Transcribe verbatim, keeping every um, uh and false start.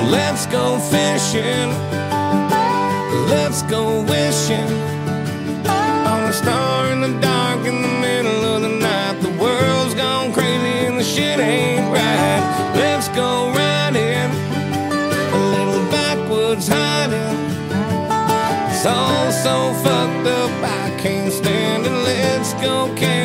let's go fishing, let's go wishing on a star in the dark in the middle of the night. The world's gone crazy and the shit ain't right. Let's go riding, a little backwoods hiding. It's all so fucked up, I can't stand it. Let's go camping.